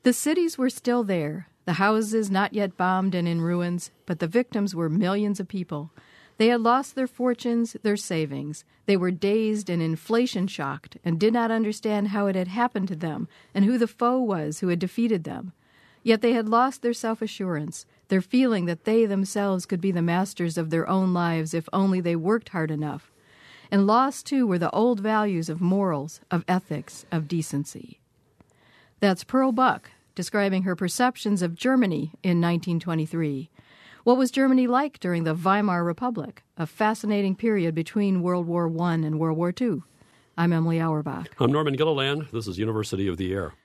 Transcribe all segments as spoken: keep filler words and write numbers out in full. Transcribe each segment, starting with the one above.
The cities were still there, the houses not yet bombed and in ruins, but the victims were millions of people. They had lost their fortunes, their savings. They were dazed and inflation-shocked and did not understand how it had happened to them and who the foe was who had defeated them. Yet they had lost their self-assurance, their feeling that they themselves could be the masters of their own lives if only they worked hard enough. And lost, too, were the old values of morals, of ethics, of decency. That's Pearl Buck describing her perceptions of Germany in nineteen twenty-three. What was Germany like during the Weimar Republic, a fascinating period between World War One and World War Two? I'm Emily Auerbach. I'm Norman Gilliland. This is University of the Air.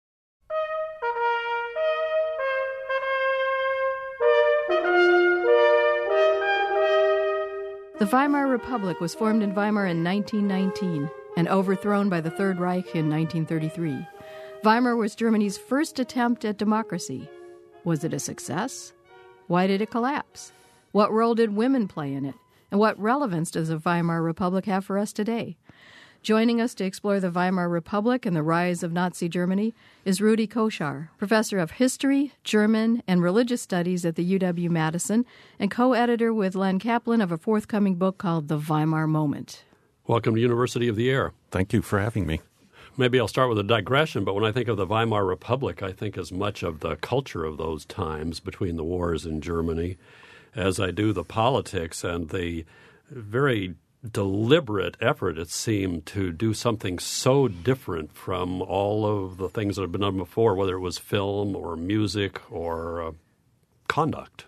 The Weimar Republic was formed in Weimar in nineteen nineteen and overthrown by the Third Reich in nineteen thirty-three. Weimar was Germany's first attempt at democracy. Was it a success? Why did it collapse? What role did women play in it? And what relevance does the Weimar Republic have for us today? Joining us to explore the Weimar Republic and the rise of Nazi Germany is Rudy Koshar, professor of history, German, and religious studies at the U W-Madison, and co-editor with Len Kaplan of a forthcoming book called The Weimar Moment. Welcome to University of the Air. Thank you for having me. Maybe I'll start with a digression, but when I think of the Weimar Republic, I think as much of the culture of those times between the wars in Germany as I do the politics and the very deliberate effort, it seemed, to do something so different from all of the things that had been done before, whether it was film or music or uh, conduct.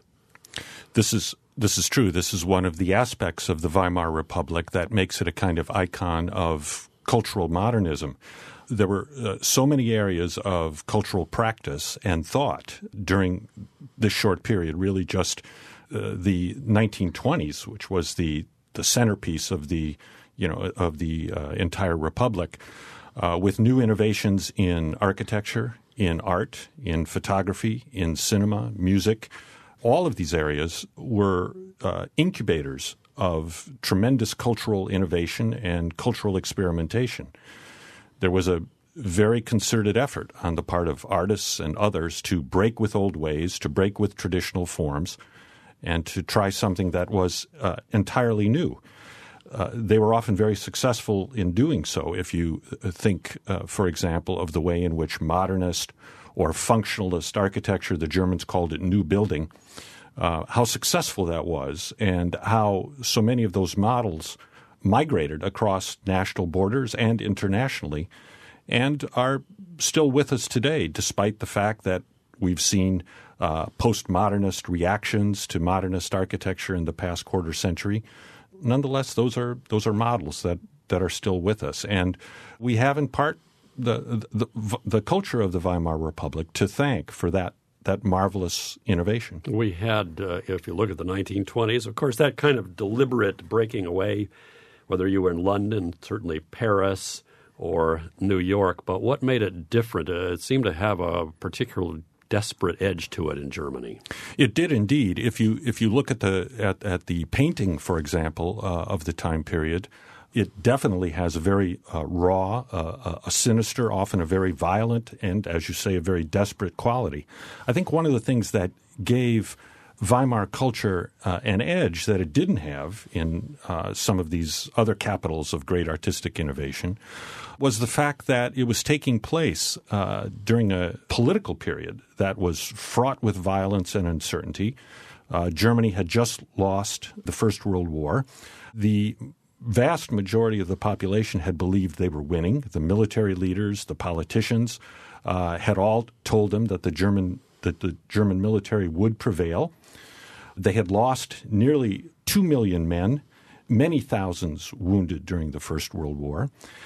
This is this is true. This is one of the aspects of the Weimar Republic that makes it a kind of icon of cultural modernism. There were uh, so many areas of cultural practice and thought during this short period, really just uh, the nineteen twenties, which was the the centerpiece of the, you know, of the uh, entire republic, uh, with new innovations in architecture, in art, in photography, in cinema, music. All of these areas were uh, incubators of tremendous cultural innovation and cultural experimentation. There was a very concerted effort on the part of artists and others to break with old ways, to break with traditional forms, and to try something that was uh, entirely new. Uh, they were often very successful in doing so. If you think, uh, for example, of the way in which modernist or functionalist architecture, the Germans called it new building, uh, how successful that was and how so many of those models migrated across national borders and internationally and are still with us today, despite the fact that we've seen uh, postmodernist reactions to modernist architecture in the past quarter century. Nonetheless, those are those are models that, that are still with us. And we have in part the, the the culture of the Weimar Republic to thank for that that marvelous innovation. We had, uh, if you look at the nineteen twenties, of course, that kind of deliberate breaking away, whether you were in London, certainly Paris, or New York. But what made it different? Uh, it seemed to have a particular desperate edge to it in Germany. It did indeed. If you if you look at the at, at the painting, for example, uh, of the time period, it definitely has a very uh, raw, uh, a sinister, often a very violent, and as you say, a very desperate quality. I think one of the things that gave Weimar culture uh, an edge that it didn't have in uh, some of these other capitals of great artistic innovation was the fact that it was taking place uh, during a political period that was fraught with violence and uncertainty. Uh, Germany had just lost the First World War. The vast majority of the population had believed they were winning. The military leaders, the politicians uh, had all told them that the German that the German military would prevail. They had lost nearly two million men, many thousands wounded during the First World War.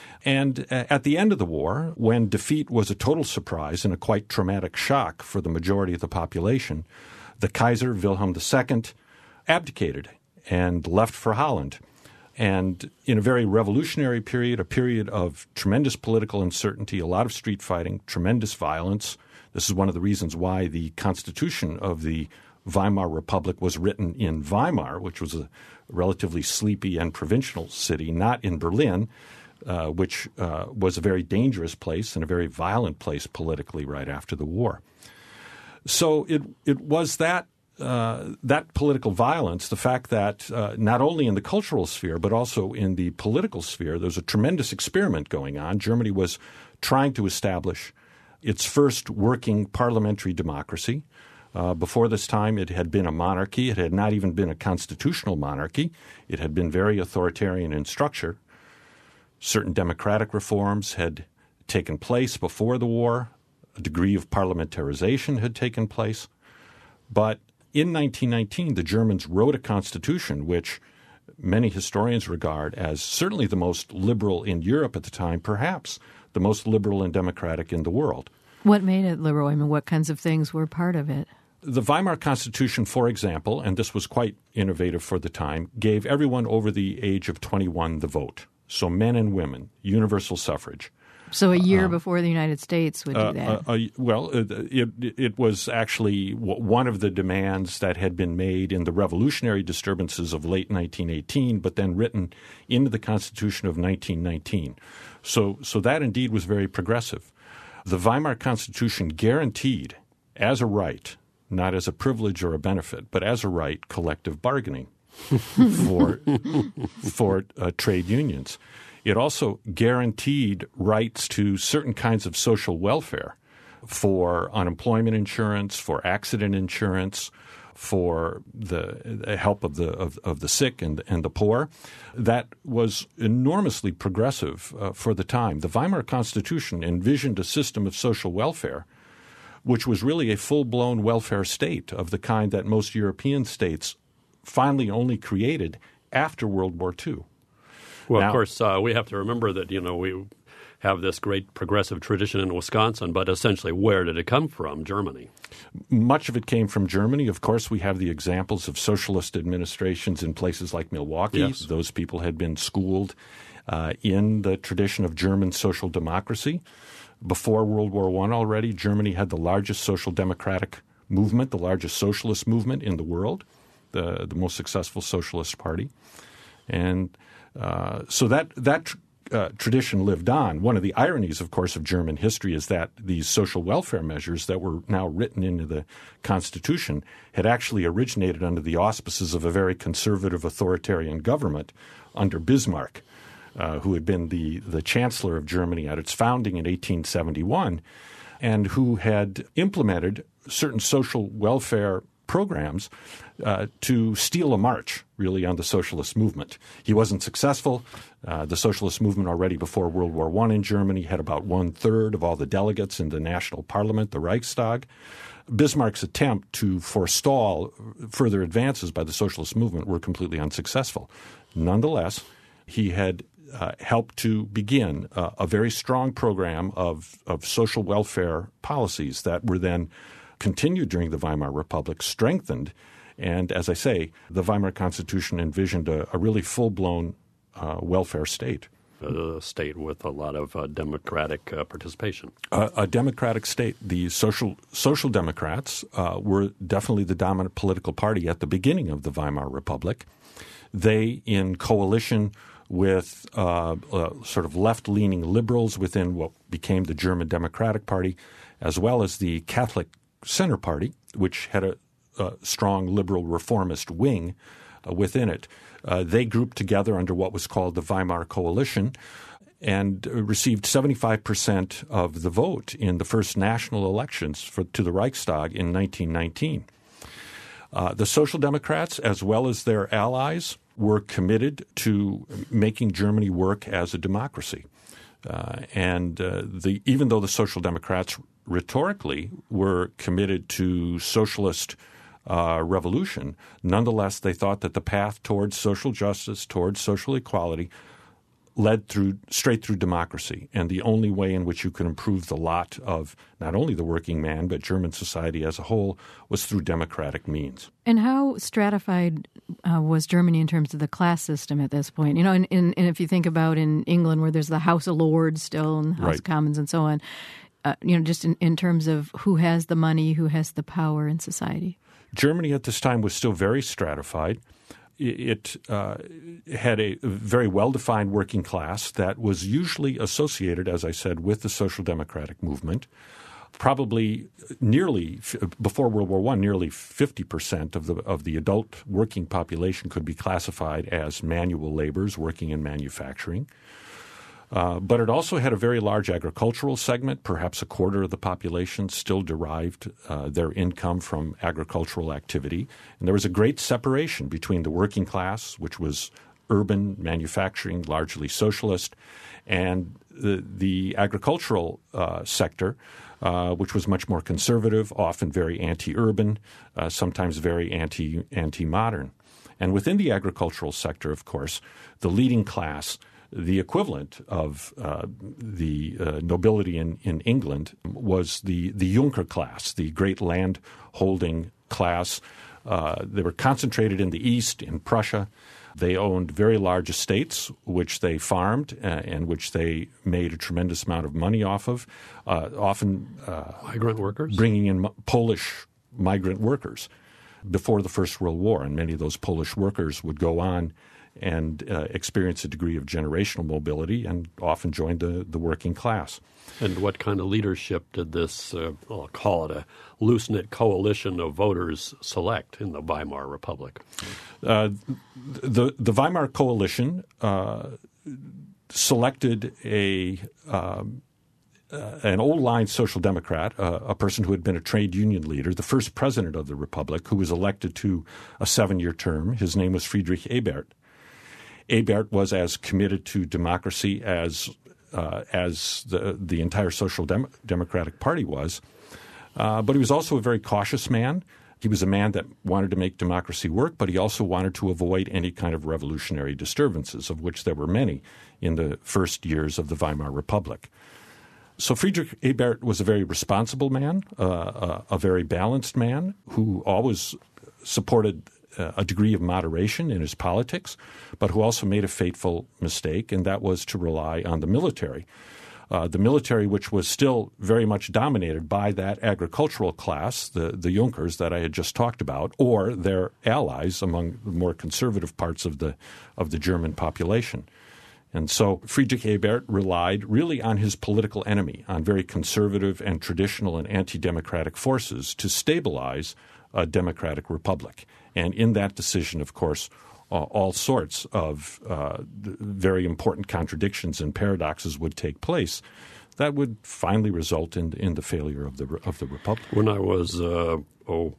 And at the end of the war, when defeat was a total surprise and a quite traumatic shock for the majority of the population, the Kaiser, Wilhelm the Second, abdicated and left for Holland. And in a very revolutionary period, a period of tremendous political uncertainty, a lot of street fighting, tremendous violence. This is one of the reasons why the Constitution of the Weimar Republic was written in Weimar, which was a relatively sleepy and provincial city, not in Berlin. uh, which uh, was a very dangerous place and a very violent place politically right after the war. So it it was that uh, that political violence, the fact that uh, not only in the cultural sphere but also in the political sphere, there was a tremendous experiment going on. Germany was trying to establish its first working parliamentary democracy. Uh, before this time, it had been a monarchy. It had not even been a constitutional monarchy. It had been very authoritarian in structure. Certain democratic reforms had taken place before the war. A degree of parliamentarization had taken place. But in nineteen nineteen, the Germans wrote a constitution which many historians regard as certainly the most liberal in Europe at the time, perhaps the most liberal and democratic in the world. What made it liberal? I mean, what kinds of things were part of it? The Weimar Constitution, for example, and this was quite innovative for the time, gave everyone over the age of twenty-one the vote. So men and women, universal suffrage. So a year um, before the United States would do uh, that. Uh, uh, well, it, it, it was actually one of the demands that had been made in the revolutionary disturbances of late nineteen eighteen, but then written into the Constitution of nineteen nineteen. So, so that indeed was very progressive. The Weimar Constitution guaranteed as a right, not as a privilege or a benefit, but as a right, collective bargaining for, for uh, trade unions. It also guaranteed rights to certain kinds of social welfare for unemployment insurance, for accident insurance, for the help of the of, of the sick and and the poor. That was enormously progressive uh, for the time. The Weimar Constitution envisioned a system of social welfare which was really a full-blown welfare state of the kind that most European states finally only created after World War Two. Well, now, of course, uh, we have to remember that, you know, we have this great progressive tradition in Wisconsin, but essentially where did it come from? Germany. Much of it came from Germany. Of course, we have the examples of socialist administrations in places like Milwaukee. Yes. Those people had been schooled uh, in the tradition of German social democracy. Before World War One already, Germany had the largest social democratic movement, the largest socialist movement in the world, the, the most successful socialist party. And uh, so that that uh, tradition lived on. One of the ironies, of course, of German history is that these social welfare measures that were now written into the Constitution had actually originated under the auspices of a very conservative authoritarian government under Bismarck, uh, who had been the, the chancellor of Germany at its founding in eighteen seventy-one, and who had implemented certain social welfare programs uh, to steal a march, really, on the socialist movement. He wasn't successful. Uh, the socialist movement already before World War One in Germany had about one-third of all the delegates in the national parliament, the Reichstag. Bismarck's attempt to forestall further advances by the socialist movement were completely unsuccessful. Nonetheless, he had uh, helped to begin uh, a very strong program of, of social welfare policies that were then continued during the Weimar Republic, strengthened, and as I say, the Weimar Constitution envisioned a, a really full-blown uh, welfare state. A state with a lot of uh, democratic uh, participation. Uh, a democratic state. The social social democrats uh, were definitely the dominant political party at the beginning of the Weimar Republic. They, in coalition with uh, uh, sort of left-leaning liberals within what became the German Democratic Party, as well as the Catholic Center Party, which had a, a strong liberal reformist wing uh, within it. Uh, they grouped together under what was called the Weimar Coalition and uh, received seventy-five percent of the vote in the first national elections for, to the Reichstag in nineteen nineteen. Uh, the Social Democrats, as well as their allies, were committed to making Germany work as a democracy. Uh, and uh, the, even though the Social Democrats rhetorically were committed to socialist uh, revolution, nonetheless they thought that the path towards social justice, towards social equality, led through straight through democracy. And the only way in which you could improve the lot of not only the working man, but German society as a whole was through democratic means. And how stratified uh, was Germany in terms of the class system at this point? You know, and, and, and if you think about in England where there's the House of Lords still and House Right. of Commons and so on, uh, you know, just in, in terms of who has the money, who has the power in society. Germany at this time was still very stratified. it uh, had a very well-defined working class that was usually associated, as I said, with the social democratic movement. Probably nearly before World War One, nearly fifty percent of the of the adult working population could be classified as manual laborers working in manufacturing. Uh, but it also had a very large agricultural segment. Perhaps a quarter of the population still derived uh, their income from agricultural activity. And there was a great separation between the working class, which was urban, manufacturing, largely socialist, and the, the agricultural uh, sector, uh, which was much more conservative, often very anti-urban, uh, sometimes very anti, anti-modern. And within the agricultural sector, of course, the leading class, the equivalent of uh, the uh, nobility in, in England, was the, the Junker class, the great land-holding class. Uh, they were concentrated in the East, in Prussia. They owned very large estates, which they farmed uh, and which they made a tremendous amount of money off of, uh, often uh, migrant workers, bringing in Polish migrant workers before the First World War. And many of those Polish workers would go on and uh, experience a degree of generational mobility and often joined the, the working class. And what kind of leadership did this, uh, I'll call it a loose-knit coalition of voters, select in the Weimar Republic? Uh, the, the Weimar coalition uh, selected a um, uh, an old-line social democrat, uh, a person who had been a trade union leader, the first president of the Republic, who was elected to a seven-year term. His name was Friedrich Ebert. Ebert was as committed to democracy as uh, as the the entire Social Dem- Democratic Party was, uh, but he was also a very cautious man. He was a man that wanted to make democracy work, but he also wanted to avoid any kind of revolutionary disturbances, of which there were many in the first years of the Weimar Republic. So Friedrich Ebert was a very responsible man, uh, a, a very balanced man who always supported a degree of moderation in his politics, but who also made a fateful mistake, and that was to rely on the military. Uh, the military, which was still very much dominated by that agricultural class, the, the Junkers that I had just talked about, or their allies among the more conservative parts of the of the German population. And so Friedrich Ebert relied really on his political enemy, on very conservative and traditional and anti-democratic forces to stabilize a democratic republic. And in that decision, of course, uh, all sorts of uh, very important contradictions and paradoxes would take place that would finally result in in the failure of the of the republic. When I was uh, oh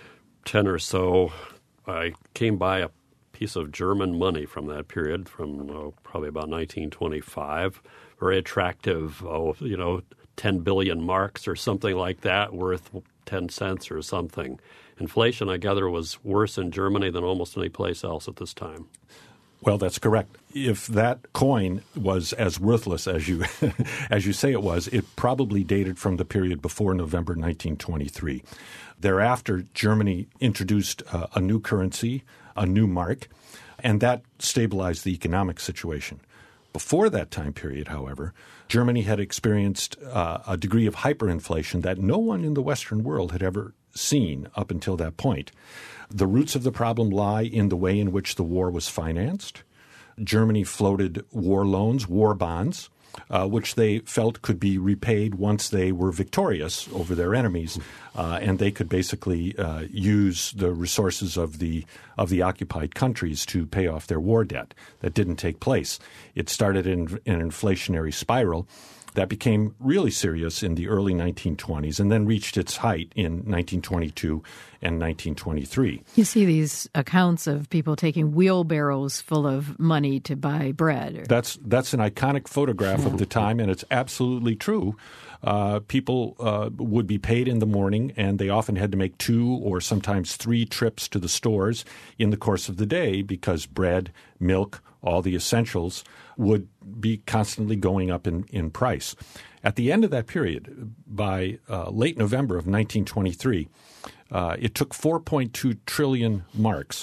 ten or so, I came by a piece of German money from that period, from oh, probably about nineteen twenty-five. Very attractive, oh, you know, ten billion marks or something like that, worth ten cents or something. Inflation, I gather, was worse in Germany than almost any place else at this time. Well, that's correct. If that coin was as worthless as you as you say it was, it probably dated from the period before November nineteen twenty-three. Thereafter, Germany introduced uh, a new currency, a new mark, and that stabilized the economic situation. Before that time period, however, Germany had experienced uh, a degree of hyperinflation that no one in the Western world had ever seen up until that point. The roots of the problem lie in the way in which the war was financed. Germany floated war loans, war bonds, uh, which they felt could be repaid once they were victorious over their enemies, uh, and they could basically uh, use the resources of the of the occupied countries to pay off their war debt. That didn't take place. It started in, in an inflationary spiral that became really serious in the early nineteen twenties and then reached its height in nineteen twenty-two and nineteen twenty-three. You see these accounts of people taking wheelbarrows full of money to buy bread. Or... That's that's an iconic photograph of the time, and it's absolutely true. Uh, people uh, would be paid in the morning, and they often had to make two or sometimes three trips to the stores in the course of the day because bread, milk, all the essentials would be constantly going up in, in price. At the end of that period, by uh, late November of nineteen twenty-three, uh, it took four point two trillion marks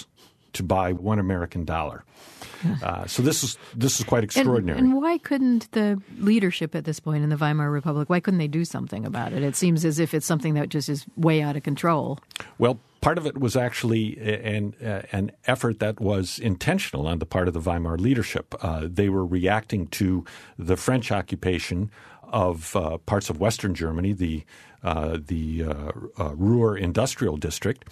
to buy one American dollar. Uh, so this is this is quite extraordinary. And, and why couldn't the leadership at this point in the Weimar Republic, why couldn't they do something about it? It seems as if it's something that just is way out of control. Well, part of it was actually an, uh, an effort that was intentional on the part of the Weimar leadership. Uh, they were reacting to the French occupation of uh, parts of Western Germany, the, uh, the uh, uh, Ruhr Industrial District,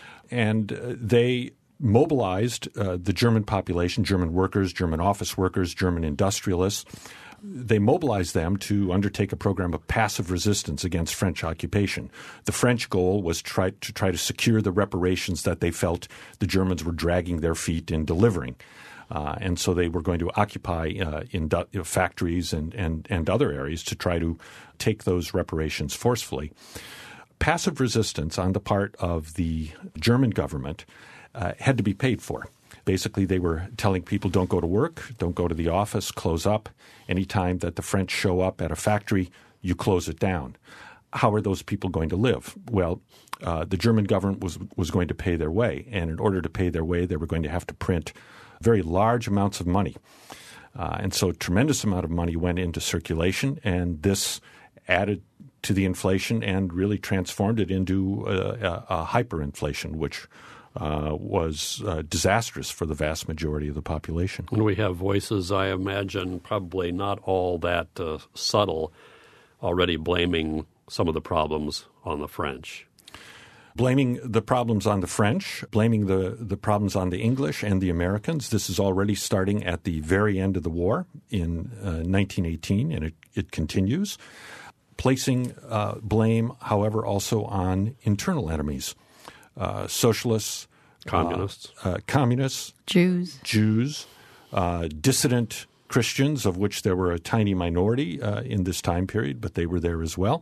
and uh, they mobilized uh, the German population, German workers, German office workers, German industrialists. They mobilized them to undertake a program of passive resistance against French occupation. The French goal was try, to try to secure the reparations that they felt the Germans were dragging their feet in delivering. Uh, and so they were going to occupy uh, in du- you know, factories and, and, and other areas to try to take those reparations forcefully. Passive resistance on the part of the German government Uh, had to be paid for. Basically, they were telling people, don't go to work, don't go to the office, close up. Anytime that the French show up at a factory, you close it down. How are those people going to live? Well, uh, the German government was, was going to pay their way. And in order to pay their way, they were going to have to print very large amounts of money. Uh, and so a tremendous amount of money went into circulation, and this added to the inflation and really transformed it into a, a, a hyperinflation, which Uh, was uh, disastrous for the vast majority of the population. And we have voices, I imagine, probably not all that uh, subtle, already blaming some of the problems on the French. Blaming the problems on the French, blaming the, the problems on the English and the Americans. This is already starting at the very end of the war in uh, nineteen eighteen, and it, it continues. Placing uh, blame, however, also on internal enemies. Uh, socialists, communists, uh, uh, communists, Jews, Jews, uh, dissident Christians, of which there were a tiny minority uh, in this time period, but they were there as well.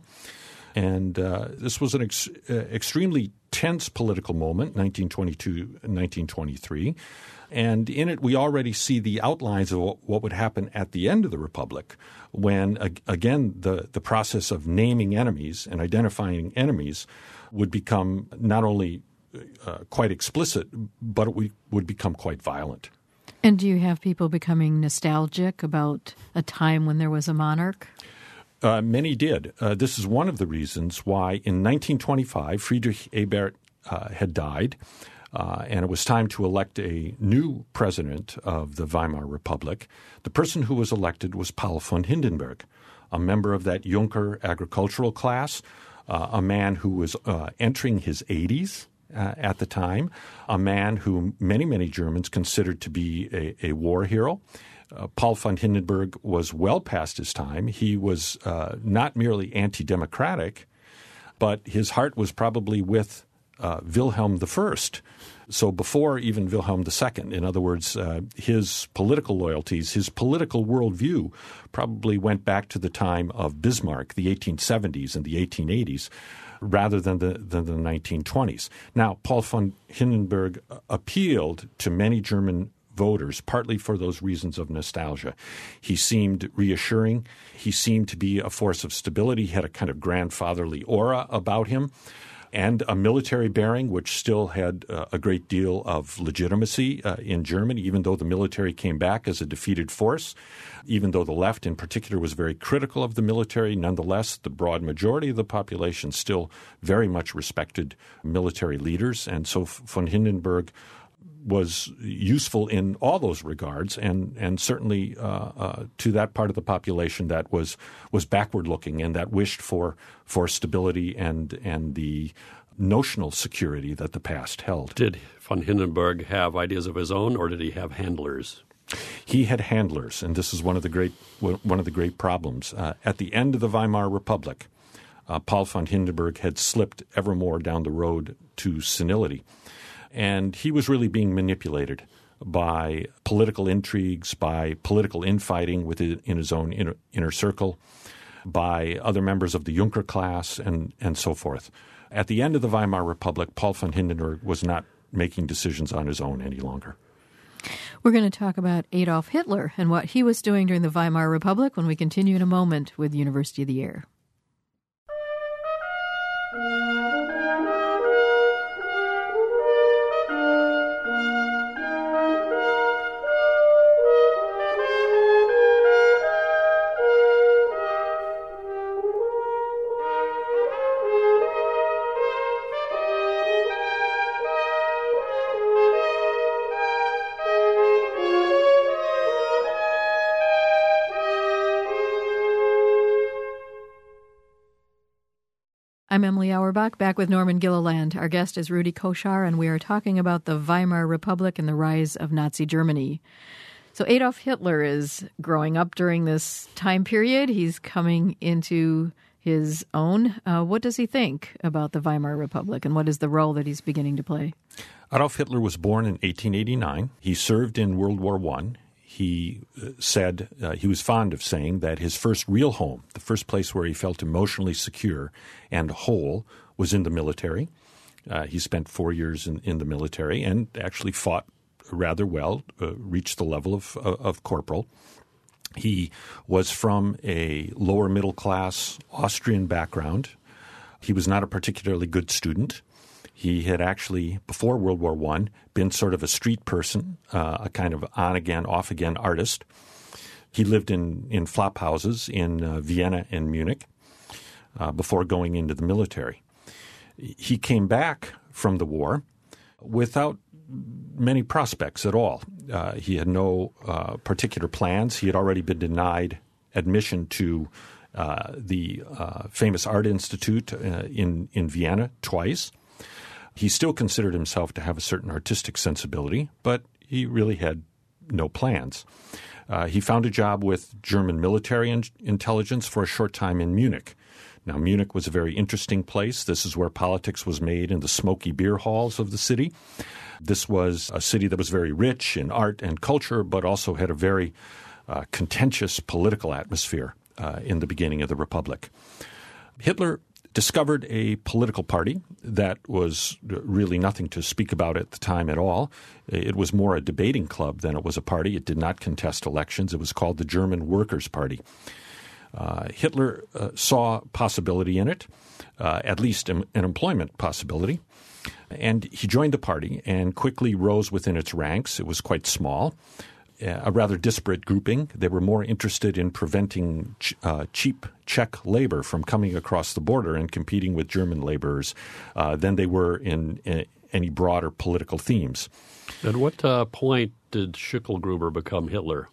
And uh, this was an ex- uh, extremely tense political moment, nineteen twenty-two and nineteen twenty-three. And in it, we already see the outlines of what would happen at the end of the Republic when, again, the, the process of naming enemies and identifying enemies would become not only uh, quite explicit, but it would become quite violent. And do you have people becoming nostalgic about a time when there was a monarch? Uh, many did. Uh, this is one of the reasons why in nineteen twenty-five, Friedrich Ebert uh, had died, uh, and it was time to elect a new president of the Weimar Republic. The person who was elected was Paul von Hindenburg, a member of that Junker agricultural class, uh, a man who was uh, entering his eighties uh, at the time, a man who many, many Germans considered to be a, a war hero. Uh, Paul von Hindenburg was well past his time. He was uh, not merely anti-democratic, but his heart was probably with uh, Wilhelm the First. So before even Wilhelm the Second, in other words, uh, his political loyalties, his political worldview probably went back to the time of Bismarck, the eighteen seventies and the eighteen eighties, rather than the, than the nineteen twenties. Now, Paul von Hindenburg appealed to many German voters, partly for those reasons of nostalgia. He seemed reassuring. He seemed to be a force of stability. He had a kind of grandfatherly aura about him and a military bearing, which still had uh, a great deal of legitimacy uh, in Germany, even though the military came back as a defeated force. Even though the left in particular was very critical of the military, nonetheless, the broad majority of the population still very much respected military leaders. And so von Hindenburg was useful in all those regards, and and certainly uh, uh, to that part of the population that was was backward looking and that wished for for stability and and the notional security that the past held. Did von Hindenburg have ideas of his own, or did he have handlers? He had handlers, and this is one of the great one of the great problems. Uh, at the end of the Weimar Republic, uh, Paul von Hindenburg had slipped ever more down the road to senility. And he was really being manipulated by political intrigues, by political infighting within in his own inner, inner circle, by other members of the Junker class, and, and so forth. At the end of the Weimar Republic, Paul von Hindenburg was not making decisions on his own any longer. We're going to talk about Adolf Hitler and what he was doing during the Weimar Republic when we continue in a moment with University of the Year. I'm Emily Auerbach, back with Norman Gilliland. Our guest is Rudy Koshar, and we are talking about the Weimar Republic and the rise of Nazi Germany. So Adolf Hitler is growing up during this time period. He's coming into his own. Uh, what does he think about the Weimar Republic, and what is the role that he's beginning to play? Adolf Hitler was born in eighteen eighty-nine. He served in World War One. He uh, said, uh, he was fond of saying that his first real home, the first place where he felt emotionally secure and whole, was in the military. Uh, he spent four years in, in the military and actually fought rather well, uh, reached the level of, uh, of corporal. He was from a lower middle class Austrian background. He was not a particularly good student. He had actually, before World War One, been sort of a street person, uh, a kind of on-again, off-again artist. He lived in, in flop houses in uh, Vienna and Munich uh, before going into the military. He came back from the war without many prospects at all. Uh, he had no uh, particular plans. He had already been denied admission to uh, the uh, famous Art Institute uh, in, in Vienna twice. He still considered himself to have a certain artistic sensibility, but he really had no plans. Uh, he found a job with German military in- intelligence for a short time in Munich. Now, Munich was a very interesting place. This is where politics was made in the smoky beer halls of the city. This was a city that was very rich in art and culture, but also had a very uh, contentious political atmosphere uh, in the beginning of the Republic. Hitler discovered a political party that was really nothing to speak about at the time at all. It was more a debating club than it was a party. It did not contest elections. It was called the German Workers' Party. Uh, Hitler uh, saw possibility in it, uh, at least an employment possibility, and he joined the party and quickly rose within its ranks. It was quite small, a rather disparate grouping. They were more interested in preventing ch- uh, cheap Czech labor from coming across the border and competing with German laborers uh, than they were in, in any broader political themes. At what uh, point did Schicklgruber become Hitler?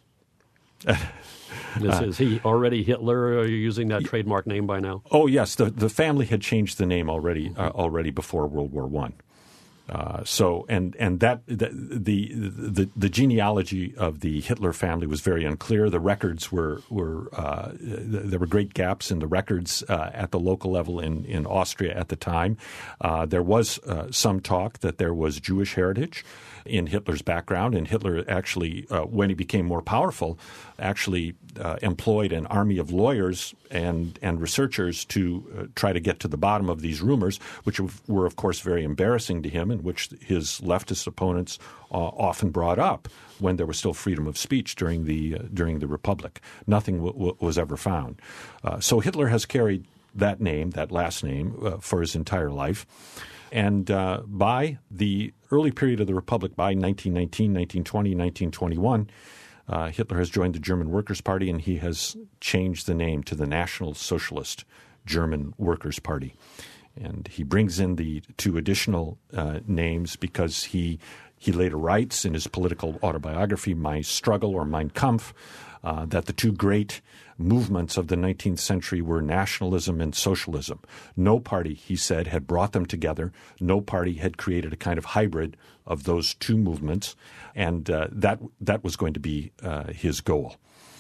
Is, is he already Hitler? Are you using that trademark name by now? Oh, yes. The the family had changed the name already uh, already before World War One. Uh, so and and that the, the the the genealogy of the Hitler family was very unclear. The records were were uh, there were great gaps in the records uh, at the local level in, in Austria at the time. Uh, there was uh, some talk that there was Jewish heritage in Hitler's background, and Hitler actually, uh, when he became more powerful, actually uh, employed an army of lawyers and and researchers to uh, try to get to the bottom of these rumors, which were, of course, very embarrassing to him, and which his leftist opponents uh, often brought up when there was still freedom of speech during the uh, during the Republic. Nothing w- w- was ever found. Uh, so Hitler has carried that name, that last name, uh, for his entire life. And uh, by the early period of the Republic, by nineteen nineteen, nineteen twenty, nineteen twenty-one, uh, Hitler has joined the German Workers' Party, and he has changed the name to the National Socialist German Workers' Party. And he brings in the two additional uh, names because he he later writes in his political autobiography, My Struggle or Mein Kampf, uh, that the two great movements of the nineteenth century were nationalism and socialism. No party, he said, had brought them together. No party had created a kind of hybrid of those two movements, and uh, that that was going to be uh, his goal.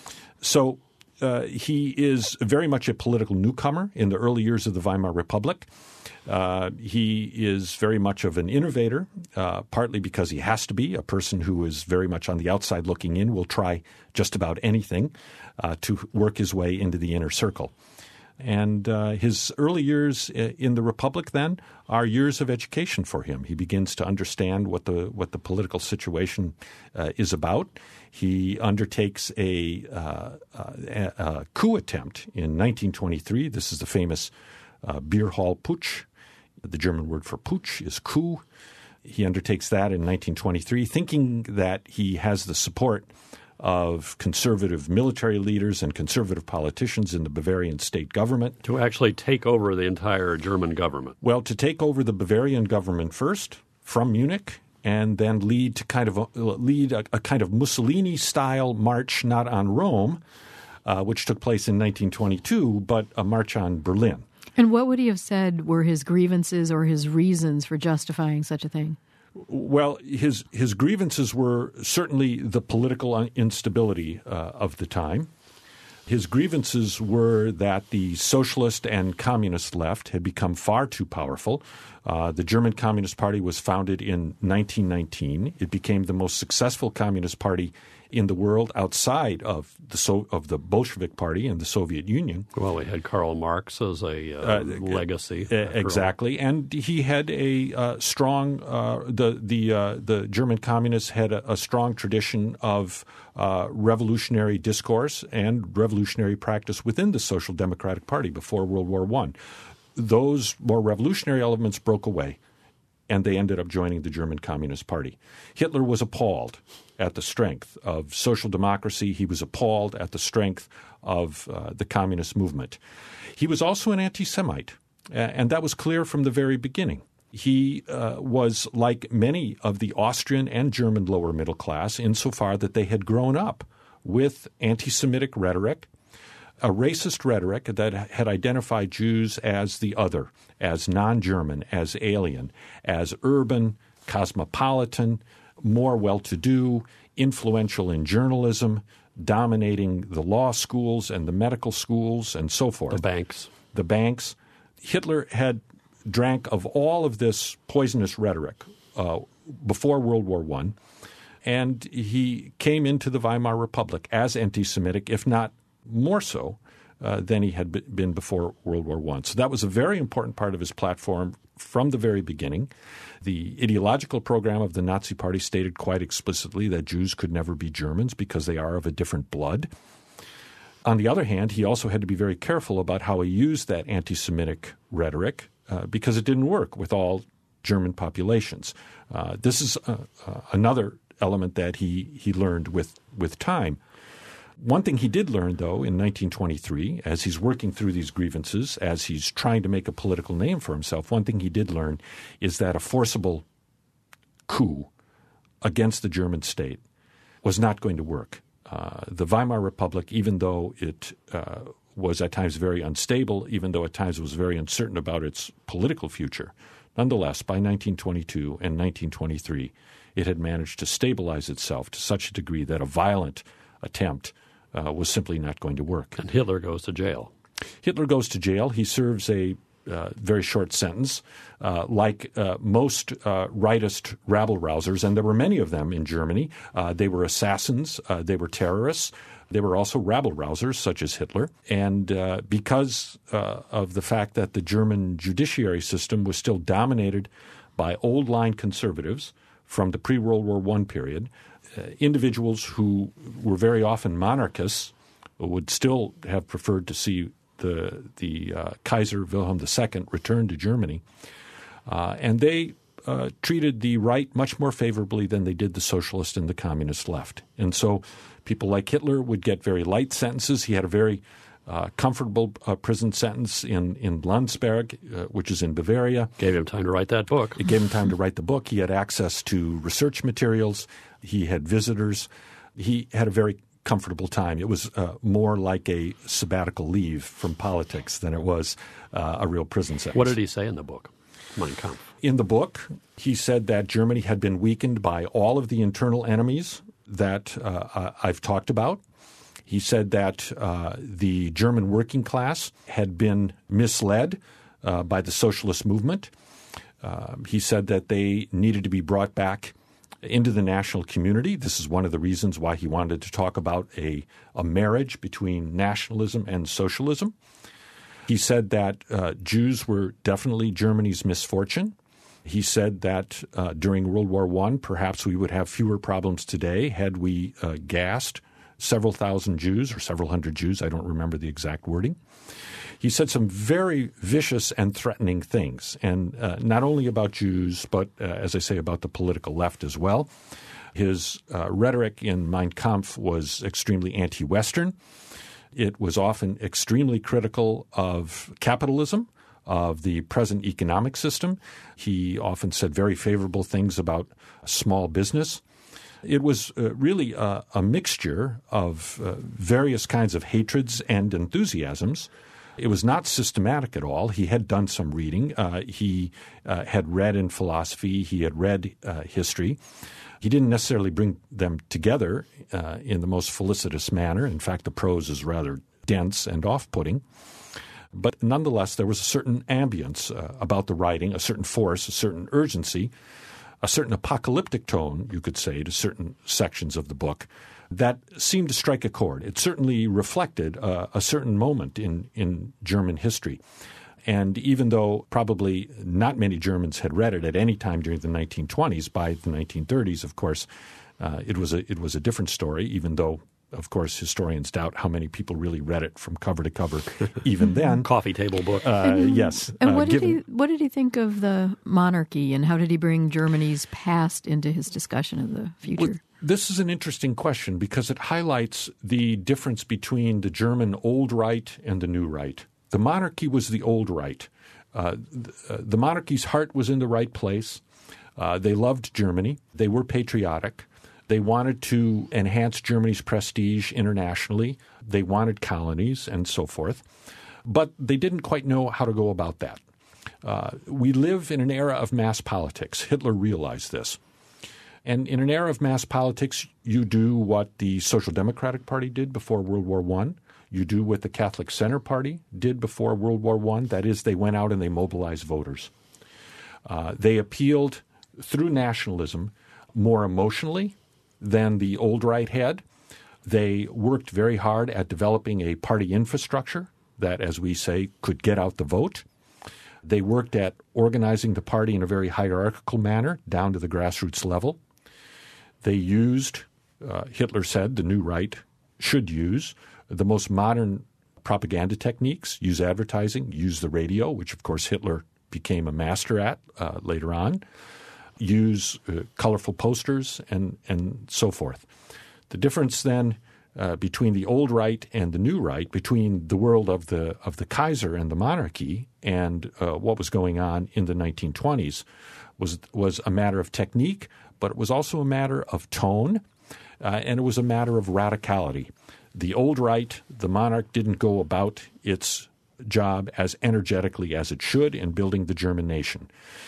So uh, he is very much a political newcomer in the early years of the Weimar Republic. Uh, he is very much of an innovator, uh, partly because he has to be. A person who is very much on the outside looking in will try just about anything uh, to work his way into the inner circle. And uh, his early years in the Republic, then, are years of education for him. He begins to understand what the what the political situation uh, is about. He undertakes a, uh, a, a coup attempt in nineteen twenty-three. This is the famous uh, beer hall putsch. The German word for putsch is coup. He undertakes that in nineteen twenty-three, thinking that he has the support of conservative military leaders and conservative politicians in the Bavarian state government. To actually take over the entire German government. Well, to take over the Bavarian government first from Munich, and then lead to kind of a, lead a, a kind of Mussolini-style march, not on Rome, uh, which took place in nineteen twenty-two, but a march on Berlin. And what would he have said were his grievances or his reasons for justifying such a thing? Well, his his grievances were certainly the political instability uh, of the time. His grievances were that the socialist and communist left had become far too powerful. Uh, the German Communist Party was founded in nineteen nineteen. It became the most successful communist party in the world outside of the so- of the Bolshevik Party and the Soviet Union. Well, we had Karl Marx as a uh, uh, legacy. Uh, exactly, all. And he had a uh, strong uh, the the uh, the German communists had a, a strong tradition of uh, revolutionary discourse and revolutionary practice within the Social Democratic Party before World War One. Those more revolutionary elements broke away, and they ended up joining the German Communist Party. Hitler was appalled at the strength of social democracy. He was appalled at the strength of uh, the communist movement. He was also an anti-Semite, and that was clear from the very beginning. He uh, was like many of the Austrian and German lower middle class insofar that they had grown up with anti-Semitic rhetoric, a racist rhetoric that had identified Jews as the other, as non-German, as alien, as urban, cosmopolitan, more well-to-do, influential in journalism, dominating the law schools and the medical schools and so forth. The banks. The banks. Hitler had drank of all of this poisonous rhetoric uh, before World War One, and he came into the Weimar Republic as anti-Semitic, if not more so uh, than he had b- been before World War One. So that was a very important part of his platform from the very beginning. The ideological program of the Nazi Party stated quite explicitly that Jews could never be Germans because they are of a different blood. On the other hand, he also had to be very careful about how he used that anti-Semitic rhetoric uh, because it didn't work with all German populations. Uh, this is uh, uh, another element that he, he learned with, with time. One thing he did learn, though, in nineteen twenty-three, as he's working through these grievances, as he's trying to make a political name for himself, one thing he did learn is that a forcible coup against the German state was not going to work. Uh, the Weimar Republic, even though it uh, was at times very unstable, even though at times it was very uncertain about its political future, nonetheless, by nineteen twenty-two and nineteen twenty-three, it had managed to stabilize itself to such a degree that a violent attempt Uh, was simply not going to work. And Hitler goes to jail. Hitler goes to jail. He serves a uh, very short sentence. Uh, like uh, most uh, rightist rabble-rousers, and there were many of them in Germany, uh, they were assassins, uh, they were terrorists. They were also rabble-rousers, such as Hitler. And uh, because uh, of the fact that the German judiciary system was still dominated by old-line conservatives from the pre-World War One period, Uh, individuals who were very often monarchists would still have preferred to see the the uh, Kaiser Wilhelm the Second return to Germany, uh, and they uh, treated the right much more favorably than they did the socialist and the communist left. And so people like Hitler would get very light sentences. He had a very uh, comfortable uh, prison sentence in, in Landsberg, uh, which is in Bavaria. Gave him time to write that book. It gave him time to write the book. He had access to research materials. He had visitors. He had a very comfortable time. It was uh, more like a sabbatical leave from politics than it was uh, a real prison sentence. What did he say in the book, Mein Kampf? In the book, he said that Germany had been weakened by all of the internal enemies that uh, I've talked about. He said that uh, the German working class had been misled uh, by the socialist movement. Uh, he said that they needed to be brought back into the national community. This is one of the reasons why he wanted to talk about a, a marriage between nationalism and socialism. He said that uh, Jews were definitely Germany's misfortune. He said that uh, during World War One, perhaps we would have fewer problems today had we uh, gassed several thousand Jews or several hundred Jews. I don't remember the exact wording. He said some very vicious and threatening things, and uh, not only about Jews, but, uh, as I say, about the political left as well. His uh, rhetoric in Mein Kampf was extremely anti-Western. It was often extremely critical of capitalism, of the present economic system. He often said very favorable things about small business. It was uh, really a, a mixture of uh, various kinds of hatreds and enthusiasms It was not systematic at all. He had done some reading. Uh, he uh, had read in philosophy. He had read uh, history. He didn't necessarily bring them together uh, in the most felicitous manner. In fact, the prose is rather dense and off-putting. But nonetheless, there was a certain ambience uh, about the writing, a certain force, a certain urgency, a certain apocalyptic tone, you could say, to certain sections of the book that seemed to strike a chord. It certainly reflected uh, a certain moment in, in German history. And even though probably not many Germans had read it at any time during the nineteen twenties, by the nineteen thirties, of course, uh, it was a it was a different story, even though, of course, historians doubt how many people really read it from cover to cover even then. Coffee table book. Uh, and, yes. And what uh, did given, he what did he think of the monarchy, and how did he bring Germany's past into his discussion of the future? Well, this is an interesting question because it highlights the difference between the German old right and the new right. The monarchy was the old right. Uh, the, uh, the monarchy's heart was in the right place. Uh, they loved Germany. They were patriotic. They wanted to enhance Germany's prestige internationally. They wanted colonies and so forth. But they didn't quite know how to go about that. Uh, we live in an era of mass politics. Hitler realized this. And in an era of mass politics, you do what the Social Democratic Party did before World War One. You do what the Catholic Center Party did before World War One. That is, they went out and they mobilized voters. Uh, they appealed through nationalism more emotionally than the old right had. They worked very hard at developing a party infrastructure that, as we say, could get out the vote. They worked at organizing the party in a very hierarchical manner down to the grassroots level. They used, uh, Hitler said, the new right should use the most modern propaganda techniques, use advertising, use the radio, which, of course, Hitler became a master at uh, later on, use uh, colorful posters, and, and so forth. The difference then uh, between the old right and the new right, between the world of the of the Kaiser and the monarchy and uh, what was going on in the nineteen twenties was was a matter of technique, but it was also a matter of tone, uh, and it was a matter of radicality. The old right, the monarch, didn't go about its job as energetically as it should in building the German nation.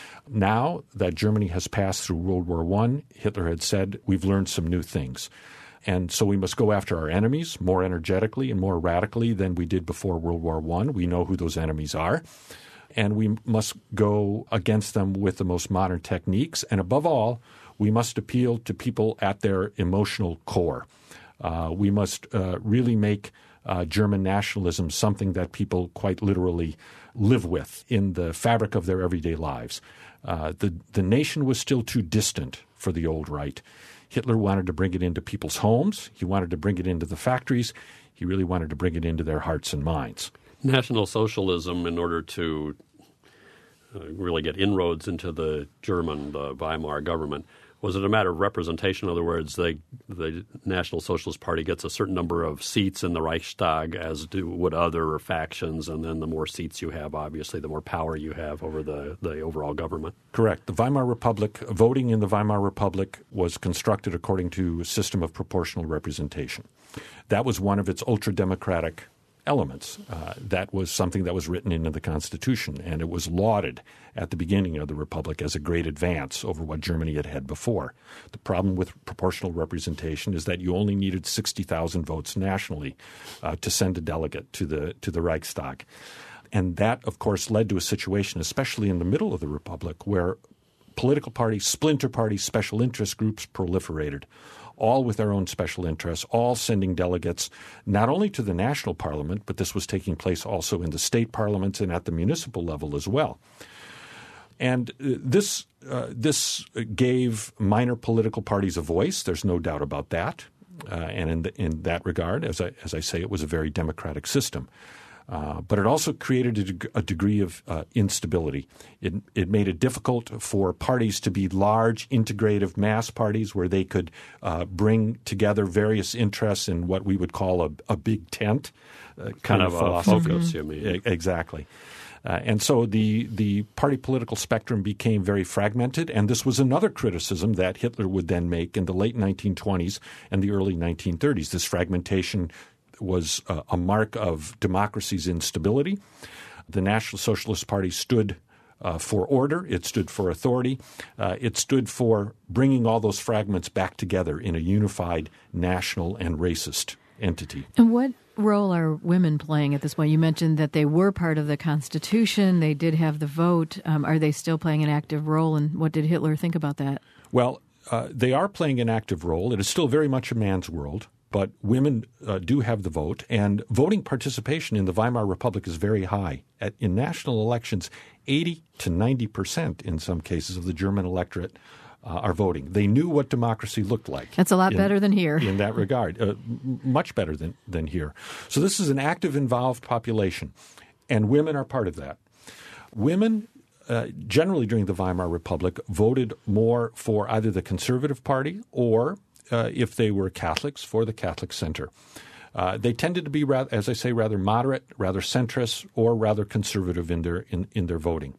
Now that Germany has passed through World War One, Hitler had said, we've learned some new things. And so we must go after our enemies more energetically and more radically than we did before World War One. We know who those enemies are. And we must go against them with the most modern techniques. And above all, we must appeal to people at their emotional core. Uh, we must uh, really make uh, German nationalism something that people quite literally live with in the fabric of their everyday lives. Uh, the, the nation was still too distant for the old right. Hitler wanted to bring it into people's homes. He wanted to bring it into the factories. He really wanted to bring it into their hearts and minds. National Socialism, in order to uh, really get inroads into the German, the Weimar government, was it a matter of representation? In other words, they, the National Socialist Party gets a certain number of seats in the Reichstag, as do would other factions, and then the more seats you have, obviously, the more power you have over the, the overall government. Correct. The Weimar Republic, voting in the Weimar Republic was constructed according to a system of proportional representation. That was one of its ultra-democratic elements. Uh, that was something that was written into the Constitution, and it was lauded at the beginning of the Republic as a great advance over what Germany had had before. The problem with proportional representation is that you only needed sixty thousand votes nationally uh, to send a delegate to the to the Reichstag. And that, of course, led to a situation, especially in the middle of the Republic, where political parties, splinter parties, special interest groups proliferated, all with their own special interests, all sending delegates not only to the national parliament, but this was taking place also in the state parliaments and at the municipal level as well. And uh, this uh, this gave minor political parties a voice. There's no doubt about that. Uh, and in, the, in that regard, as I, as I say, it was a very democratic system. Uh, but it also created a, deg- a degree of uh, instability. It, it made it difficult for parties to be large, integrative mass parties where they could uh, bring together various interests in what we would call a, a big tent uh, kind, kind of, of philosophy. A focus, you mean. Exactly. Uh, and so the, the party political spectrum became very fragmented, and this was another criticism that Hitler would then make in the late nineteen twenties and the early nineteen thirties. This fragmentation was uh, a mark of democracy's instability. The National Socialist Party stood uh, for order. It stood for authority. Uh, it stood for bringing all those fragments back together in a unified national and racist entity. And what role are women playing at this point? You mentioned that they were part of the Constitution. They did have the vote. Um, are they still playing an active role? And what did Hitler think about that? Well, uh, they are playing an active role. It is still very much a man's world, but women uh, do have the vote. And voting participation in the Weimar Republic is very high. At, in national elections, eighty to ninety percent in some cases of the German electorate Uh, are voting. They knew what democracy looked like. That's a lot in, better than here. In that regard, uh, m- much better than, than here. So this is an active, involved population, and women are part of that. Women, uh, generally during the Weimar Republic, voted more for either the Conservative Party or, uh, if they were Catholics, for the Catholic Center. Uh, they tended to be, rather, as I say, rather moderate, rather centrist, or rather conservative in their in, in their voting.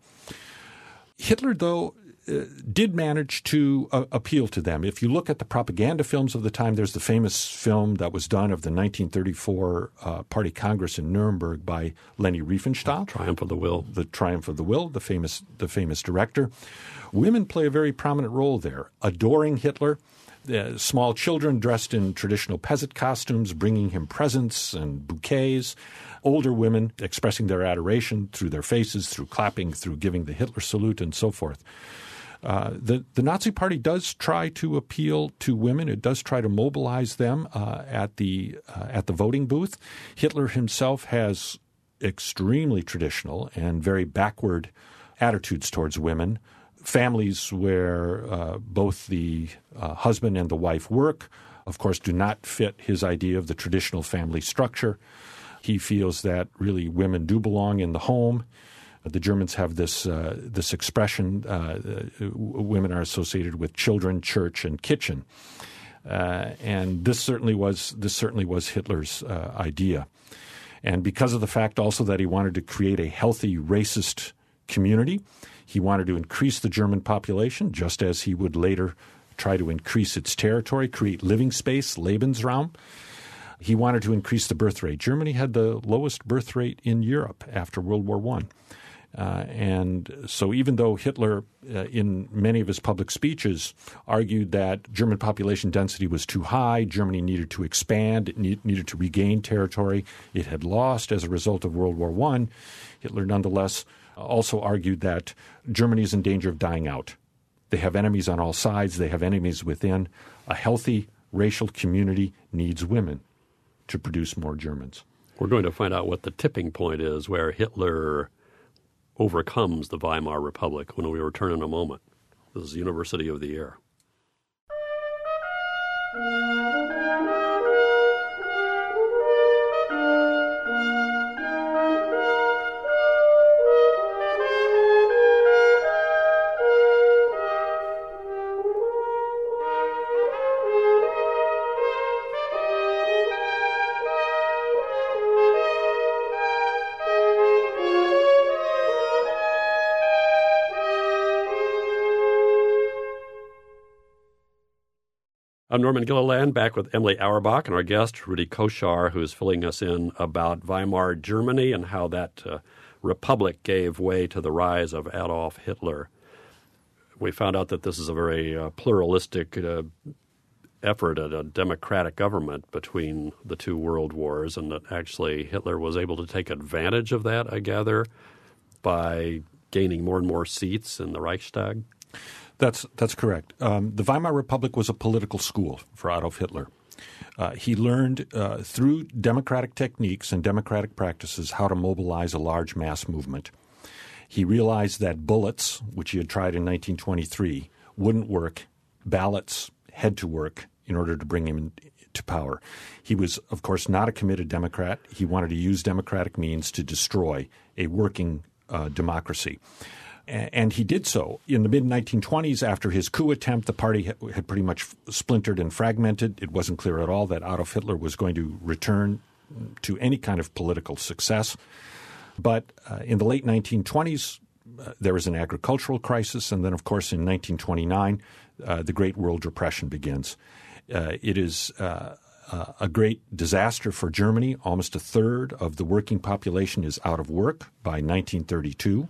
Hitler, though, Uh, did manage to uh, appeal to them. If you look at the propaganda films of the time, there's the famous film that was done of the nineteen thirty-four uh, Party Congress in Nuremberg by Leni Riefenstahl. Triumph of the Will. The Triumph of the Will, the famous, the famous director. Women play a very prominent role there, adoring Hitler. Uh, small children dressed in traditional peasant costumes, bringing him presents and bouquets. Older women expressing their adoration through their faces, through clapping, through giving the Hitler salute, and so forth. Uh, the, the Nazi Party does try to appeal to women. It does try to mobilize them uh, at the uh, at the voting booth. Hitler himself has extremely traditional and very backward attitudes towards women. Families where uh, both the uh, husband and the wife work, of course, do not fit his idea of the traditional family structure. He feels that really women do belong in the home. The Germans have this uh, this expression, uh, women are associated with children, church, and kitchen. Uh, and this certainly was this certainly was Hitler's uh, idea. And because of the fact also that he wanted to create a healthy racist community, he wanted to increase the German population, just as he would later try to increase its territory, create living space, Lebensraum. He wanted to increase the birth rate. Germany had the lowest birth rate in Europe after World War One. Uh, and so even though Hitler, uh, in many of his public speeches, argued that German population density was too high, Germany needed to expand, it need, needed to regain territory it had lost as a result of World War One, Hitler nonetheless also argued that Germany is in danger of dying out. They have enemies on all sides. They have enemies within. A healthy racial community needs women to produce more Germans. We're going to find out what the tipping point is where Hitler overcomes the Weimar Republic when we return in a moment. This is University of the Air. I'm Norman Gilliland, back with Emily Auerbach and our guest, Rudy Koshar, who is filling us in about Weimar Germany and how that uh, republic gave way to the rise of Adolf Hitler. We found out that this is a very uh, pluralistic uh, effort at a democratic government between the two world wars, and that actually Hitler was able to take advantage of that, I gather, by gaining more and more seats in the Reichstag. That's that's correct. Um, the Weimar Republic was a political school for Adolf Hitler. Uh, he learned uh, through democratic techniques and democratic practices how to mobilize a large mass movement. He realized that bullets, which he had tried in nineteen twenty-three, wouldn't work. Ballots had to work in order to bring him to power. He was, of course, not a committed Democrat. He wanted to use democratic means to destroy a working uh, democracy. And he did so. In the mid nineteen twenties, after his coup attempt, the party had pretty much splintered and fragmented. It wasn't clear at all that Adolf Hitler was going to return to any kind of political success. But uh, in the late nineteen twenties, uh, there was an agricultural crisis. And then, of course, in nineteen twenty-nine, uh, the Great World Depression begins. Uh, it is uh, uh, a great disaster for Germany. Almost a third of the working population is out of work by nineteen thirty-two.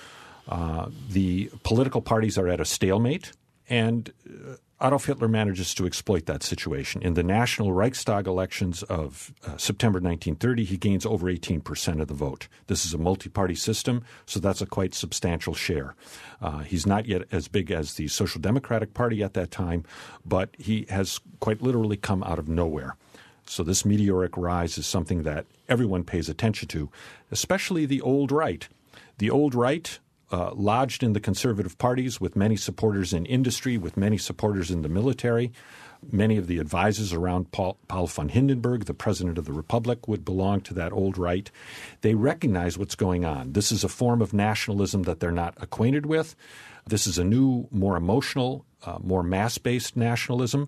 Uh, the political parties are at a stalemate, and uh, Adolf Hitler manages to exploit that situation. In the national Reichstag elections of uh, September nineteen thirty, he gains over eighteen percent of the vote. This is a multi-party system, so that's a quite substantial share. Uh, he's not yet as big as the Social Democratic Party at that time, but he has quite literally come out of nowhere. So this meteoric rise is something that everyone pays attention to, especially the old right. The old right Uh, lodged in the conservative parties with many supporters in industry, with many supporters in the military. Many of the advisors around Paul, Paul von Hindenburg, the president of the Republic, would belong to that old right. They recognize what's going on. This is a form of nationalism that they're not acquainted with. This is a new, more emotional, uh, more mass-based nationalism,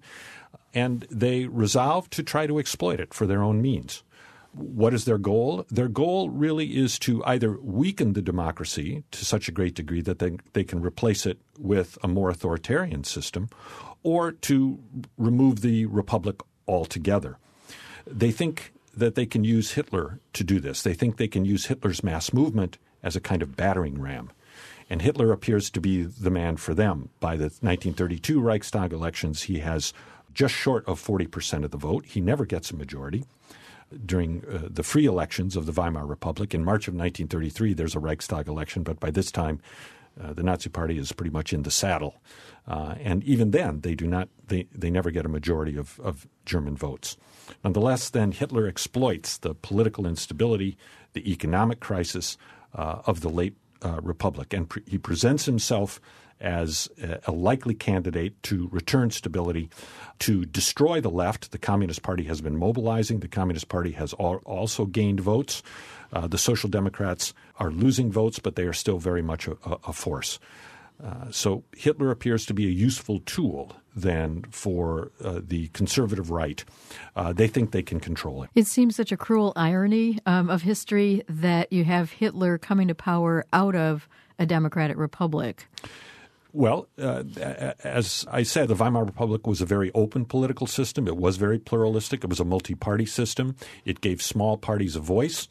and they resolve to try to exploit it for their own means. What is their goal? Their goal really is to either weaken the democracy to such a great degree that they, they can replace it with a more authoritarian system, or to remove the republic altogether. They think that they can use Hitler to do this. They think they can use Hitler's mass movement as a kind of battering ram. And Hitler appears to be the man for them. By the nineteen thirty-two Reichstag elections, he has just short of forty percent of the vote. He never gets a majority. During uh, the free elections of the Weimar Republic in March of nineteen thirty-three, there's a Reichstag election, but by this time, uh, the Nazi Party is pretty much in the saddle. Uh, and even then, they do not, they, they never get a majority of, of German votes. Nonetheless, then Hitler exploits the political instability, the economic crisis uh, of the late uh, Republic, and pre- he presents himself as a likely candidate to return stability, to destroy the left. The Communist Party has been mobilizing. The Communist Party has al- also gained votes. Uh, the Social Democrats are losing votes, but they are still very much a, a force. Uh, so Hitler appears to be a useful tool then for uh, the conservative right. Uh, they think they can control it. It seems such a cruel irony um, of history that you have Hitler coming to power out of a democratic republic. Well, uh, as I said, the Weimar Republic was a very open political system. It was very pluralistic. It was a multi-party system. It gave small parties a voice.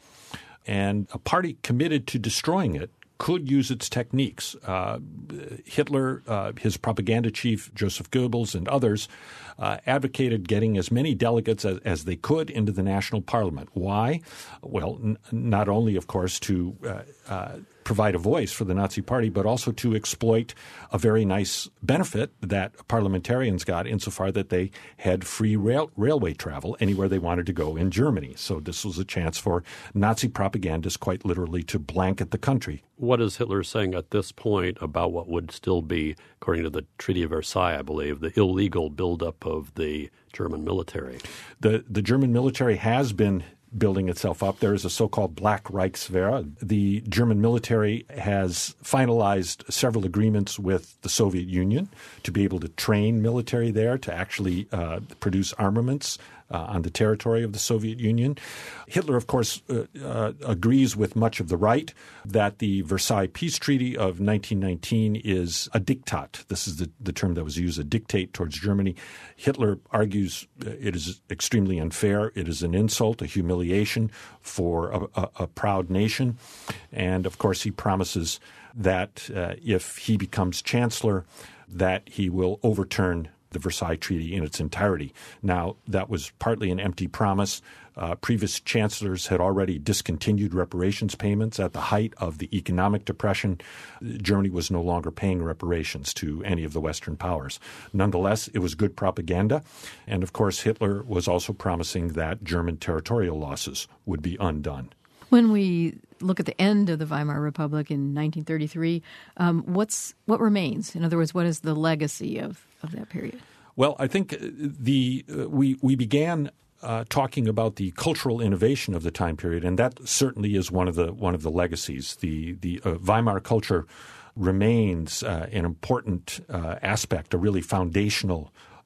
And a party committed to destroying it could use its techniques. Uh, Hitler, uh, his propaganda chief, Joseph Goebbels, and others uh, advocated getting as many delegates as, as they could into the national parliament. Why? Well, n- not only, of course, to uh, uh, provide a voice for the Nazi Party, but also to exploit a very nice benefit that parliamentarians got insofar that they had free rail, railway travel anywhere they wanted to go in Germany. So this was a chance for Nazi propagandists quite literally to blanket the country. What is Hitler saying at this point about what would still be, according to the Treaty of Versailles, I believe, the illegal buildup of the German military? The, the German military has been building itself up. There is a so-called Black Reichswehr. The German military has finalized several agreements with the Soviet Union to be able to train military there to actually uh, produce armaments uh, on the territory of the Soviet Union. Hitler, of course, uh, uh, agrees with much of the right that the Versailles Peace Treaty of nineteen nineteen is a diktat. This is the, the term that was used, a dictate towards Germany. Hitler argues it is extremely unfair. It is an insult, a humiliation for a, a, a proud nation. And, of course, he promises that uh, if he becomes chancellor, that he will overturn the Versailles Treaty in its entirety. Now, that was partly an empty promise. Uh, previous chancellors had already discontinued reparations payments at the height of the economic depression. Germany was no longer paying reparations to any of the Western powers. Nonetheless, it was good propaganda. And, of course, Hitler was also promising that German territorial losses would be undone. When we look at the end of the Weimar Republic in nineteen thirty-three, um, what's what remains? In other words, what is the legacy of, of that period? Well, I think the uh, we we began uh, talking about the cultural innovation of the time period, and that certainly is one of the one of the legacies. The the uh, Weimar culture remains uh, an important uh, aspect, a really foundational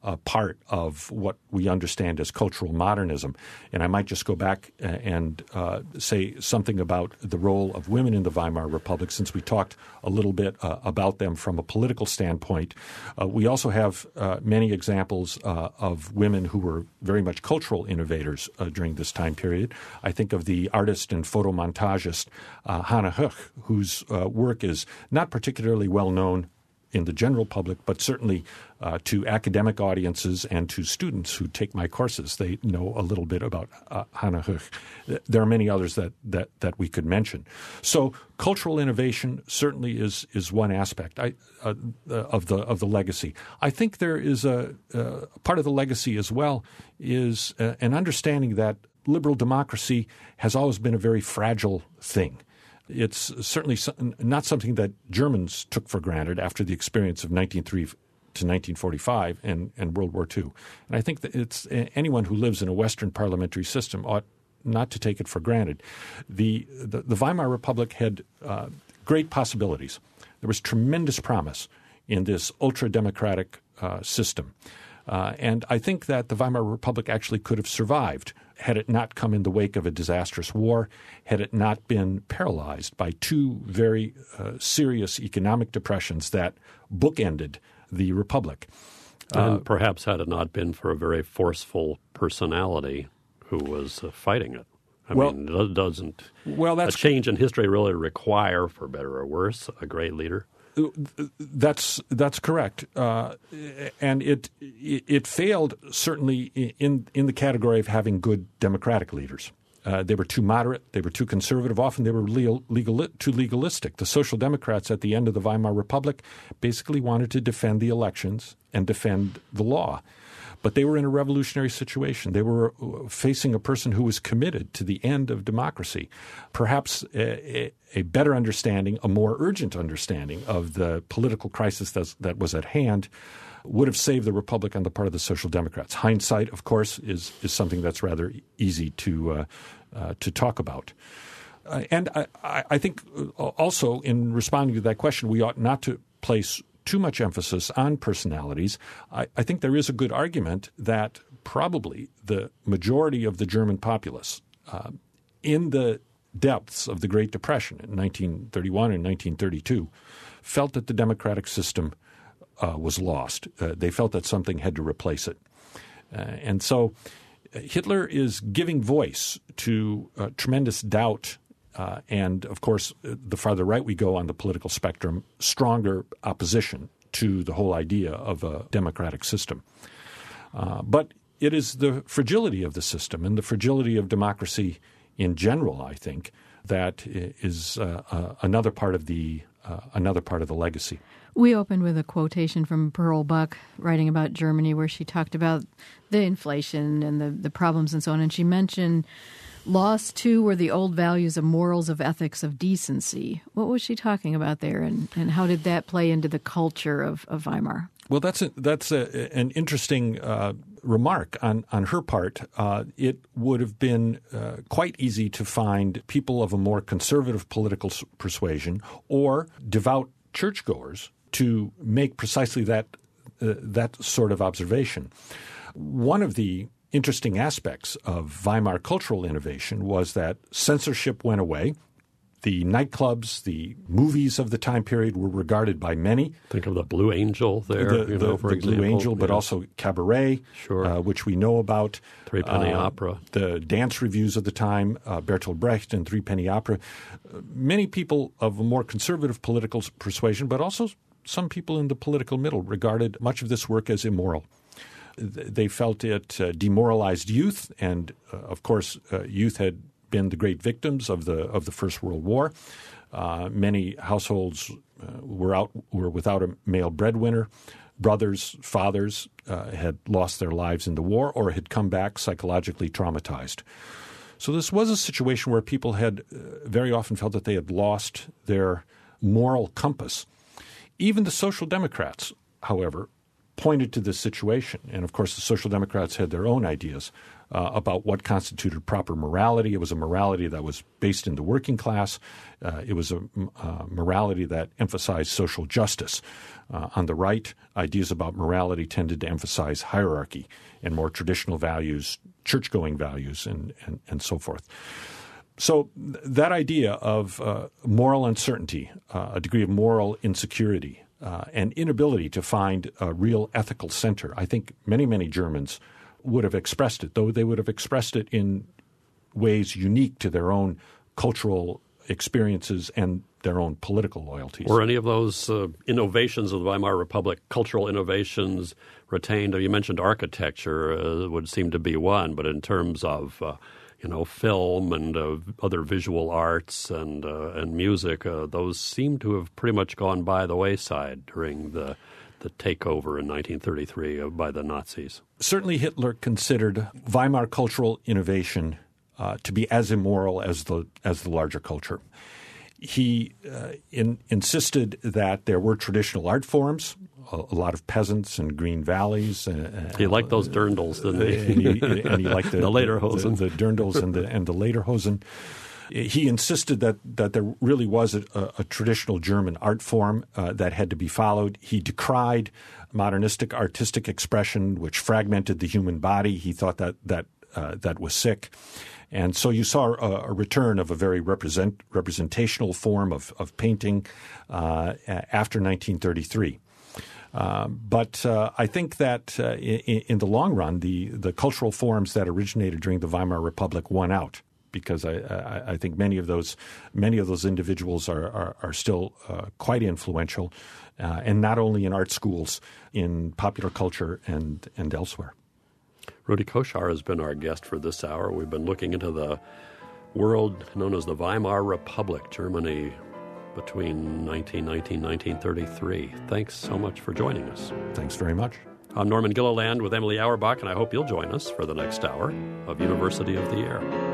a part of what we understand as cultural modernism. And I might just go back and uh, say something about the role of women in the Weimar Republic, since we talked a little bit uh, about them from a political standpoint. Uh, we also have uh, many examples uh, of women who were very much cultural innovators uh, during this time period. I think of the artist and photomontagist uh, Hannah Höch, whose uh, work is not particularly well known in the general public, but certainly uh, to academic audiences and to students who take my courses. They know a little bit about uh, Hannah Höch. There are many others that, that, that we could mention. So cultural innovation certainly is is one aspect I, uh, of the of the legacy. I think there is a uh, part of the legacy as well is uh, an understanding that liberal democracy has always been a very fragile thing. It's certainly not something that Germans took for granted after the experience of nineteen oh three to nineteen forty-five and, and World War Two. And I think that it's anyone who lives in a Western parliamentary system ought not to take it for granted. The, the, the Weimar Republic had uh, great possibilities. There was tremendous promise in this ultra-democratic uh, system. Uh, and I think that the Weimar Republic actually could have survived had it not come in the wake of a disastrous war, had it not been paralyzed by two very uh, serious economic depressions that bookended the Republic. And uh, perhaps had it not been for a very forceful personality who was uh, fighting it. I well, mean, it doesn't well, that's, a change in history really require, for better or worse, a great leader? That's that's correct, uh, and it it failed certainly in in the category of having good democratic leaders. Uh, they were too moderate. They were too conservative. Often they were legal, legal, too legalistic. The Social Democrats at the end of the Weimar Republic basically wanted to defend the elections and defend the law. But they were in a revolutionary situation. They were facing a person who was committed to the end of democracy. Perhaps a, a better understanding, a more urgent understanding of the political crisis that's, that was at hand would have saved the Republic on the part of the Social Democrats. Hindsight, of course, is, is something that's rather easy to, uh, uh, to talk about. Uh, and I, I think also in responding to that question, we ought not to place too much emphasis on personalities. I, I think there is a good argument that probably the majority of the German populace uh, in the depths of the Great Depression in nineteen thirty-one and nineteen thirty-two felt that the democratic system uh, was lost. Uh, they felt that something had to replace it. Uh, and so Hitler is giving voice to uh, tremendous doubt. Uh, and, of course, the farther right we go on the political spectrum, stronger opposition to the whole idea of a democratic system. Uh, but it is the fragility of the system and the fragility of democracy in general, I think, that is uh, uh, another part of the uh, another part of the legacy. We opened with a quotation from Pearl Buck writing about Germany, where she talked about the inflation and the, the problems and so on, and she mentioned lost, too, were the old values of morals, of ethics, of decency. What was she talking about there, and, and how did that play into the culture of, of Weimar? Well, that's a, that's a, an interesting uh, remark on, on her part. Uh, it would have been uh, quite easy to find people of a more conservative political persuasion or devout churchgoers to make precisely that uh, that sort of observation. One of the interesting aspects of Weimar cultural innovation was that censorship went away. The nightclubs, the movies of the time period were regarded by many. Think of the Blue Angel there, the, you the, know, for the example. Blue Angel, but yeah. also Cabaret, sure. uh, which we know about. Three Penny uh, Opera. The dance reviews of the time, uh, Bertolt Brecht and Three Penny Opera. Uh, many people of a more conservative political persuasion, but also some people in the political middle, regarded much of this work as immoral. They felt it uh, demoralized youth, and uh, of course, uh, youth had been the great victims of the of the First World War. Uh, many households uh, were out were without a male breadwinner. Brothers, fathers uh, had lost their lives in the war or had come back psychologically traumatized. So this was a situation where people had uh, very often felt that they had lost their moral compass. Even the Social Democrats, however, pointed to this situation. And, of course, the Social Democrats had their own ideas uh, about what constituted proper morality. It was a morality that was based in the working class. Uh, it was a uh, morality that emphasized social justice. Uh, on the right, ideas about morality tended to emphasize hierarchy and more traditional values, church-going values, and, and, and so forth. So th- that idea of uh, moral uncertainty, uh, a degree of moral insecurity, uh, and inability to find a real ethical center, I think many, many Germans would have expressed it, though they would have expressed it in ways unique to their own cultural experiences and their own political loyalties. Were any of those uh, innovations of the Weimar Republic, cultural innovations, retained? You mentioned architecture uh, would seem to be one, but in terms of uh, you know film and uh, other visual arts and uh, and music, uh, those seem to have pretty much gone by the wayside during the the takeover in nineteen thirty-three by the Nazis. Certainly Hitler considered Weimar cultural innovation uh, to be as immoral as the as the larger culture. He uh, in, insisted that there were traditional art forms, a, a lot of peasants and green valleys. Uh, he liked those dirndls, didn't he? and, he and he liked the, the Lederhosen. The, the dirndls and the, and the Lederhosen. He insisted that, that there really was a, a, a traditional German art form uh, that had to be followed. He decried modernistic artistic expression, which fragmented the human body. He thought that that uh, that was sick. And so you saw a, a return of a very represent, representational form of, of painting uh, after nineteen thirty-three. Uh, but uh, I think that uh, in, in the long run, the, the cultural forms that originated during the Weimar Republic won out, because I, I, I think many of those many of those individuals are are, are still uh, quite influential, uh, and not only in art schools, in popular culture and and elsewhere. Rudi Koshar has been our guest for this hour. We've been looking into the world known as the Weimar Republic, Germany between nineteen nineteen and nineteen thirty-three. Thanks so much for joining us. Thanks very much. I'm Norman Gilliland with Emily Auerbach, and I hope you'll join us for the next hour of University of the Air.